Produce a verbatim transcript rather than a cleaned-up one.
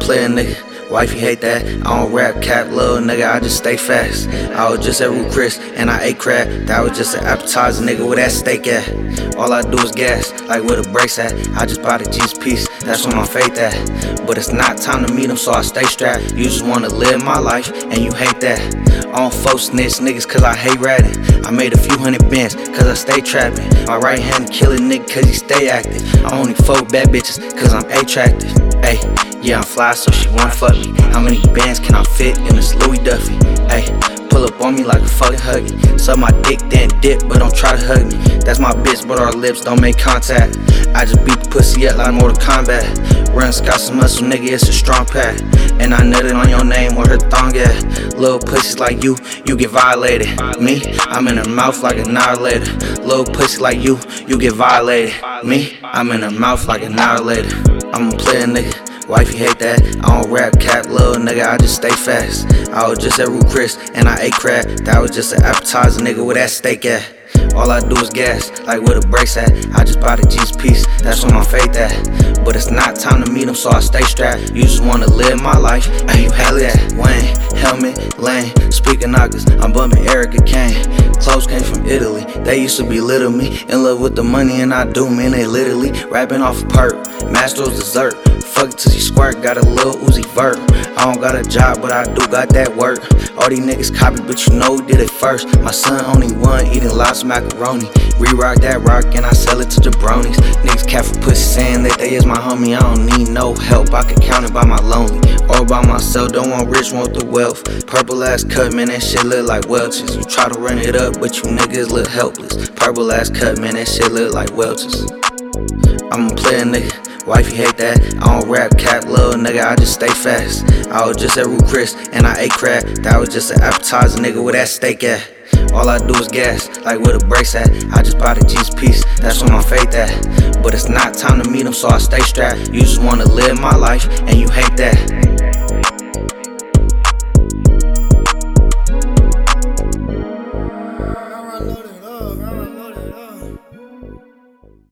player, nigga. Wifey hate that. I don't rap, cap, little nigga, I just stay fast. I was just at Ruth Chris and I ate crab. That was just an appetizer, nigga, where that steak at? All I do is gas, like where the brakes at. I just bought a G's piece, that's where my faith at. But it's not time to meet 'em, so I stay strapped. You just wanna live my life, and you hate that. I don't folk snitch niggas cause I hate ratting. I made a few hundred bands cause I stay trapping. My right hand killing nigga cause he stay active. I only folk bad bitches cause I'm attractive. Ayy, yeah, I'm fly, so she wanna fuck me. How many bands can I fit in this Louis Duffy? Ayy, pull up on me like a fucking huggy. Suck my dick, then dip, but don't try to hug me. That's my bitch, but our lips don't make contact. I just beat the pussy up like Mortal Kombat. Run, got some muscle, nigga, it's a strong pack. And I nutted on your name where her thong at. Little pussies like you, you get violated. Me, I'm in her mouth like an annihilator. Little pussy like you, you get violated. Me, I'm in her mouth like an annihilator. I'm a player, nigga. Wifey hate that. I don't rap, cap, little nigga, I just stay fast. I was just at Ruth Chris and I ate crab. That was just an appetizer, nigga, where that steak at? All I do is gas, like where the brakes at. I just bought a G's piece, that's where my faith at. But it's not time to meet 'em, so I stay strapped. You just wanna live my life, and you hell that. Wayne, helmet, lane, speaking knockers, I'm bumping Erica Kane. Clothes came from Italy, they used to belittle me. In love with the money and I do, man, they literally rapping off a perk. Mastro's dessert, fuck it till she squirt, got a little Uzi Vert. I don't got a job, but I do got that work. All these niggas copy, but you know who did it first. My son only one, eating lots of macaroni. Re-rock that rock and I sell it to jabronis. Niggas cat for pussy saying that they is my homie. I don't need no help, I can count it by my lonely. All by myself, don't want rich, want the wealth. Purple ass cut, man, that shit look like Welch's. You try to run it up, but you niggas look helpless. Purple ass cut, man, that shit look like Welch's. I'm a player, nigga. Wifey hate that. I don't rap, cap, little nigga, I just stay fast. I was just at Ruth Chris and I ate crab. That was just an appetizer, nigga, where that steak at? All I do is gas, like where the brakes at. I just bought a G's piece, that's where my faith at. But it's not time to meet 'em, so I stay strapped. You just wanna live my life, and you hate that.